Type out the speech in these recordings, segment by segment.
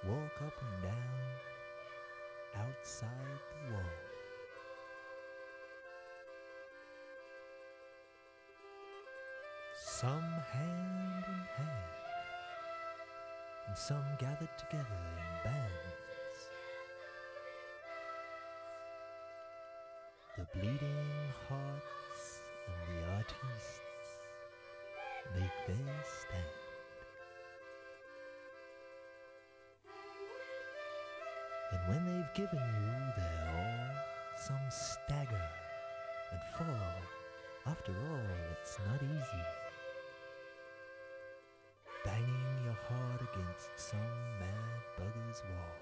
walk up and down outside the wall. Some hand in hand, and some gathered together in bands. The bleeding hearts and the artists make their stand. And when they've given you their all, some stagger and fall. After all, it's not easy, banging your heart against some mad bugger's wall.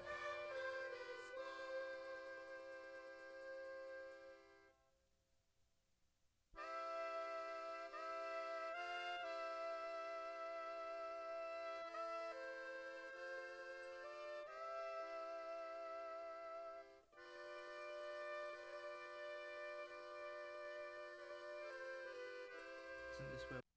Isn't this where